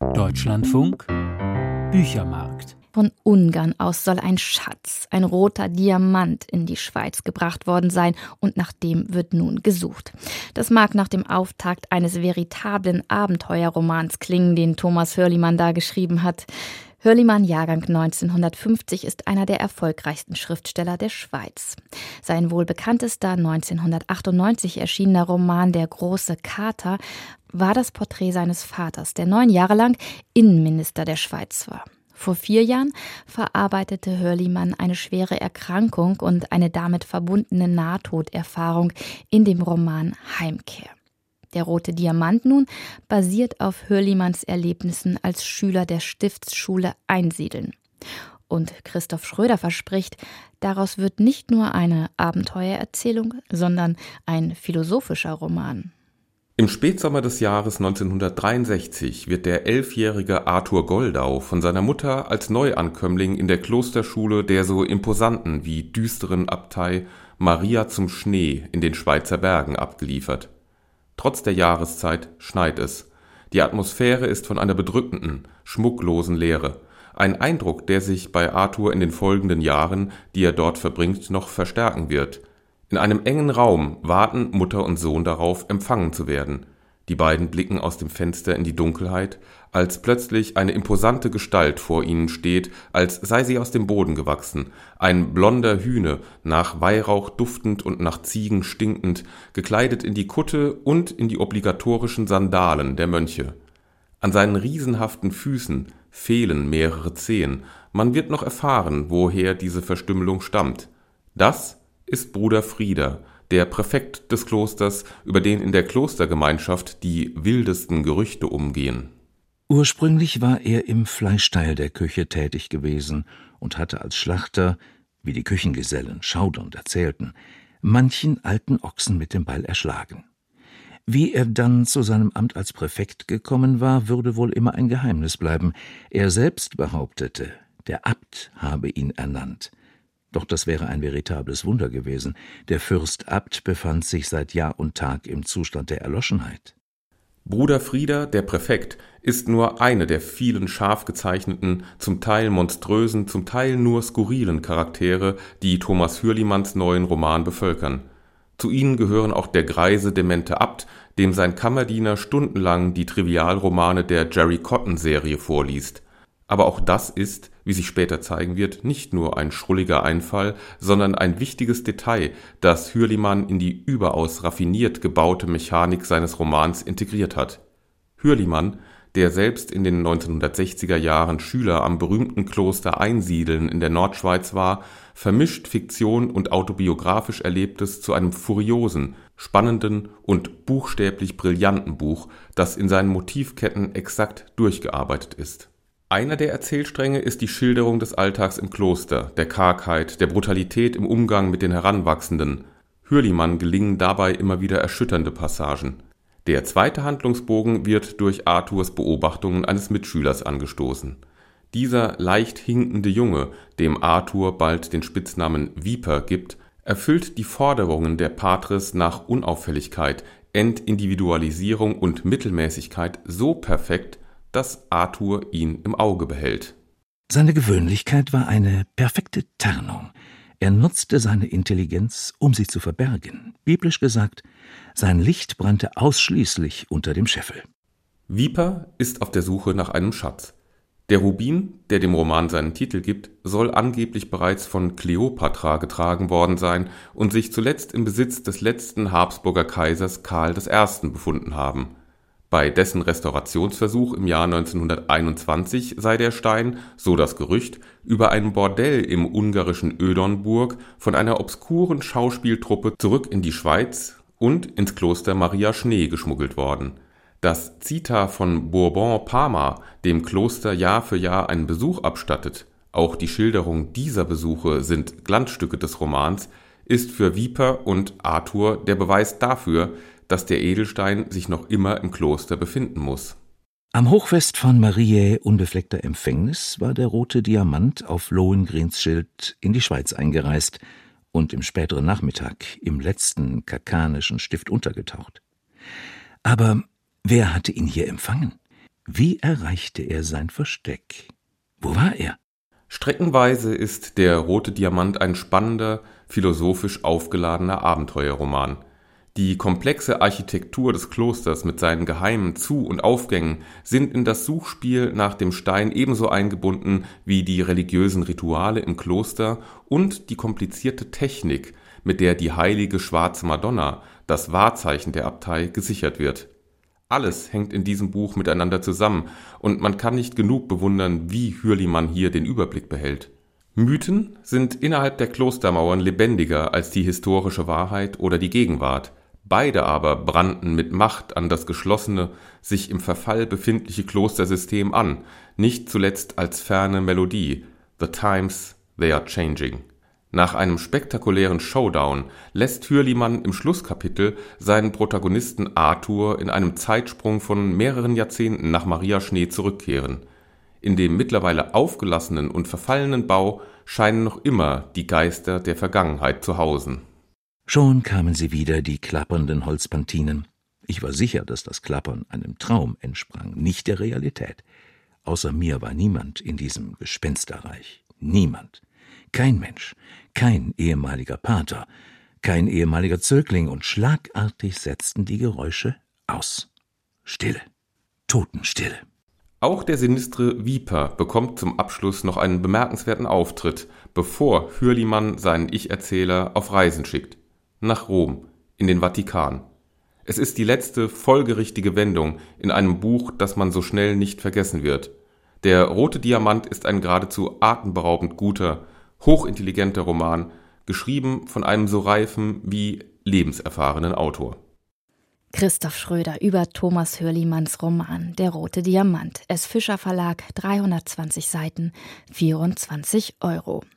Deutschlandfunk Büchermarkt. Von Ungarn aus soll ein Schatz, ein roter Diamant, in die Schweiz gebracht worden sein und nach dem wird nun gesucht. Das mag nach dem Auftakt eines veritablen Abenteuerromans klingen, den Thomas Hürlimann da geschrieben hat. Hürlimann, Jahrgang 1950, ist einer der erfolgreichsten Schriftsteller der Schweiz. Sein wohl bekanntester 1998 erschienener Roman »Der große Kater« war das Porträt seines Vaters, der 9 Jahre lang Innenminister der Schweiz war. Vor 4 Jahren verarbeitete Hürlimann eine schwere Erkrankung und eine damit verbundene Nahtoderfahrung in dem Roman Heimkehr. Der rote Diamant nun basiert auf Hürlimanns Erlebnissen als Schüler der Stiftsschule Einsiedeln. Und Christoph Schröder verspricht, daraus wird nicht nur eine Abenteuererzählung, sondern ein philosophischer Roman. Im Spätsommer des Jahres 1963 wird der 11-jährige Arthur Goldau von seiner Mutter als Neuankömmling in der Klosterschule der so imposanten wie düsteren Abtei Maria zum Schnee in den Schweizer Bergen abgeliefert. Trotz der Jahreszeit schneit es. Die Atmosphäre ist von einer bedrückenden, schmucklosen Leere. Ein Eindruck, der sich bei Arthur in den folgenden Jahren, die er dort verbringt, noch verstärken wird. In einem engen Raum warten Mutter und Sohn darauf, empfangen zu werden. Die beiden blicken aus dem Fenster in die Dunkelheit, als plötzlich eine imposante Gestalt vor ihnen steht, als sei sie aus dem Boden gewachsen. Ein blonder Hüne, nach Weihrauch duftend und nach Ziegen stinkend, gekleidet in die Kutte und in die obligatorischen Sandalen der Mönche. An seinen riesenhaften Füßen fehlen mehrere Zehen. Man wird noch erfahren, woher diese Verstümmelung stammt. Das ist Bruder Frieder, der Präfekt des Klosters, über den in der Klostergemeinschaft die wildesten Gerüchte umgehen. Ursprünglich war er im Fleischteil der Küche tätig gewesen und hatte als Schlachter, wie die Küchengesellen schaudernd erzählten, manchen alten Ochsen mit dem Beil erschlagen. Wie er dann zu seinem Amt als Präfekt gekommen war, würde wohl immer ein Geheimnis bleiben. Er selbst behauptete, der Abt habe ihn ernannt. Doch das wäre ein veritables Wunder gewesen. Der Fürst Abt befand sich seit Jahr und Tag im Zustand der Erloschenheit. Bruder Frieder, der Präfekt, ist nur eine der vielen scharf gezeichneten, zum Teil monströsen, zum Teil nur skurrilen Charaktere, die Thomas Hürlimanns neuen Roman bevölkern. Zu ihnen gehören auch der greise, demente Abt, dem sein Kammerdiener stundenlang die Trivialromane der Jerry Cotton-Serie vorliest. Aber auch das ist, wie sich später zeigen wird, nicht nur ein schrulliger Einfall, sondern ein wichtiges Detail, das Hürlimann in die überaus raffiniert gebaute Mechanik seines Romans integriert hat. Hürlimann, der selbst in den 1960er Jahren Schüler am berühmten Kloster Einsiedeln in der Nordschweiz war, vermischt Fiktion und autobiografisch Erlebtes zu einem furiosen, spannenden und buchstäblich brillanten Buch, das in seinen Motivketten exakt durchgearbeitet ist. Einer der Erzählstränge ist die Schilderung des Alltags im Kloster, der Kargheit, der Brutalität im Umgang mit den Heranwachsenden. Hürlimann gelingen dabei immer wieder erschütternde Passagen. Der zweite Handlungsbogen wird durch Arthurs Beobachtungen eines Mitschülers angestoßen. Dieser leicht hinkende Junge, dem Arthur bald den Spitznamen Viper gibt, erfüllt die Forderungen der Patres nach Unauffälligkeit, Entindividualisierung und Mittelmäßigkeit so perfekt, dass Arthur ihn im Auge behält. Seine Gewöhnlichkeit war eine perfekte Tarnung. Er nutzte seine Intelligenz, um sie zu verbergen. Biblisch gesagt, sein Licht brannte ausschließlich unter dem Scheffel. Viper ist auf der Suche nach einem Schatz. Der Rubin, der dem Roman seinen Titel gibt, soll angeblich bereits von Kleopatra getragen worden sein und sich zuletzt im Besitz des letzten Habsburger Kaisers Karl I. befunden haben. Bei dessen Restaurationsversuch im Jahr 1921 sei der Stein, so das Gerücht, über ein Bordell im ungarischen Ödernburg von einer obskuren Schauspieltruppe zurück in die Schweiz und ins Kloster Maria Schnee geschmuggelt worden. Dass Zita von Bourbon-Parma dem Kloster Jahr für Jahr einen Besuch abstattet, auch die Schilderung dieser Besuche sind Glanzstücke des Romans, ist für Viper und Arthur der Beweis dafür, dass der Edelstein sich noch immer im Kloster befinden muss. Am Hochfest von Mariä unbefleckter Empfängnis war der rote Diamant auf Lohengrins Schild in die Schweiz eingereist und im späteren Nachmittag im letzten kakanischen Stift untergetaucht. Aber wer hatte ihn hier empfangen? Wie erreichte er sein Versteck? Wo war er? Streckenweise ist Der rote Diamant ein spannender, philosophisch aufgeladener Abenteuerroman. Die komplexe Architektur des Klosters mit seinen geheimen Zu- und Aufgängen sind in das Suchspiel nach dem Stein ebenso eingebunden wie die religiösen Rituale im Kloster und die komplizierte Technik, mit der die heilige schwarze Madonna, das Wahrzeichen der Abtei, gesichert wird. Alles hängt in diesem Buch miteinander zusammen und man kann nicht genug bewundern, wie Hürlimann hier den Überblick behält. Mythen sind innerhalb der Klostermauern lebendiger als die historische Wahrheit oder die Gegenwart. Beide aber brannten mit Macht an das geschlossene, sich im Verfall befindliche Klostersystem an, nicht zuletzt als ferne Melodie „The times, they are changing“. Nach einem spektakulären Showdown lässt Hürlimann im Schlusskapitel seinen Protagonisten Arthur in einem Zeitsprung von mehreren Jahrzehnten nach Mariaschnee zurückkehren. In dem mittlerweile aufgelassenen und verfallenen Bau scheinen noch immer die Geister der Vergangenheit zu hausen. Schon kamen sie wieder, die klappernden Holzpantinen. Ich war sicher, dass das Klappern einem Traum entsprang, nicht der Realität. Außer mir war niemand in diesem Gespensterreich. Niemand. Kein Mensch, kein ehemaliger Pater, kein ehemaliger Zögling, und schlagartig setzten die Geräusche aus. Stille. Totenstille. Auch der sinistre Viper bekommt zum Abschluss noch einen bemerkenswerten Auftritt, bevor Hürlimann seinen Ich-Erzähler auf Reisen schickt. Nach Rom, in den Vatikan. Es ist die letzte folgerichtige Wendung in einem Buch, das man so schnell nicht vergessen wird. Der rote Diamant ist ein geradezu atemberaubend guter, hochintelligenter Roman, geschrieben von einem so reifen wie lebenserfahrenen Autor. Christoph Schröder über Thomas Hürlimanns Roman Der rote Diamant. S. Fischer Verlag, 320 Seiten, 24 €.